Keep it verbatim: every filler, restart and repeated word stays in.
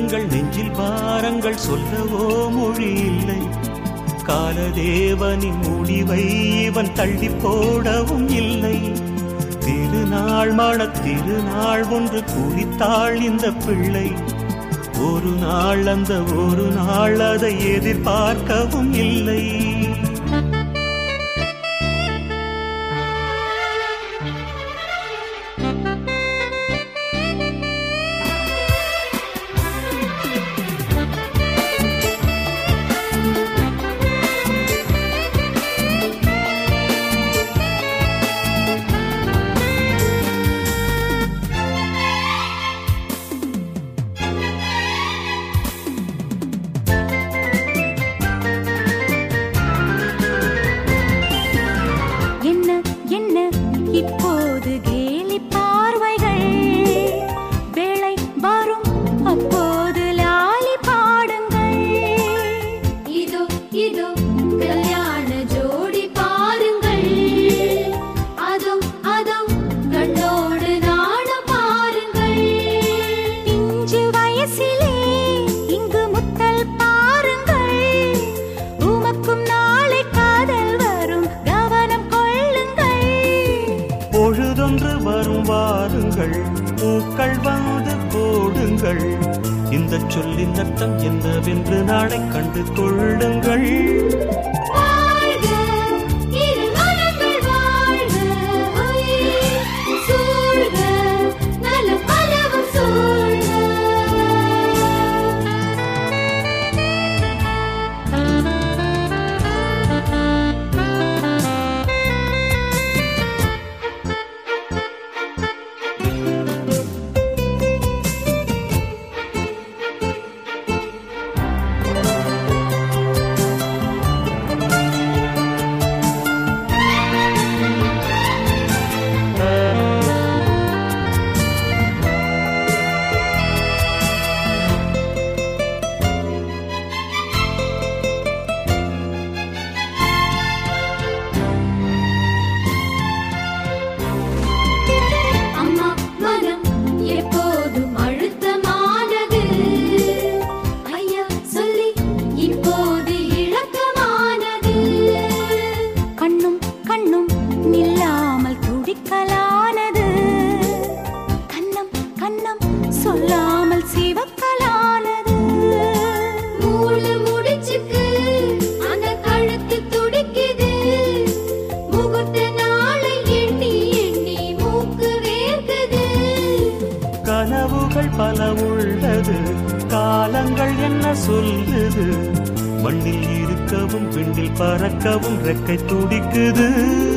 எங்கள் நெஞ்சில் பாரங்கள் சொல்லவோ மொழி இல்லை. காலதேவனின் முடிவை இவன் தள்ளி போடவும் இல்லை. திருநாள் மண திருநாள் ஒன்று குறித்தாள் இந்த பிள்ளை. ஒரு நாள் அந்த ஒரு நாள் அதை எதிர்பார்க்கவும் இல்லை. இப்போது கேலி பார்வைகள் வேளை வரும் அப்போது லாலி பாடுங்கள். இதோ இதோ கல்யாண ஜோடி பாருங்கள். அதோ அதோ கண்ணோடு நாணம் பாருங்கள். பிஞ்சு வயசிலே இங்கு முத்தல் பாருங்கள். உமக்கும் நாளை காதல் வரும் கவனம் கொள்ளுங்கள். பொழுதொன்று வரும் வாருங்கள், பூக்கள் வந்து போடுங்கள். இந்த சொல்லின் அர்த்தம் என்னவென்று நாளை கண்டு கொள்ளுங்கள். சொல்லாமல் சிவக்கலானது. மூளை முடிச்சுக்கு அந்த கழுத்து துடிக்குது. முகூர்த்த நாளை எண்ணி எண்ணி மூக்கு வேர்க்குது. கனவுகள் பல உள்ளது, காலங்கள் என்ன சொல்லுது. மண்ணில் இருக்கவும் விண்ணில் பறக்கவும் ரெக்கை துடிக்குது.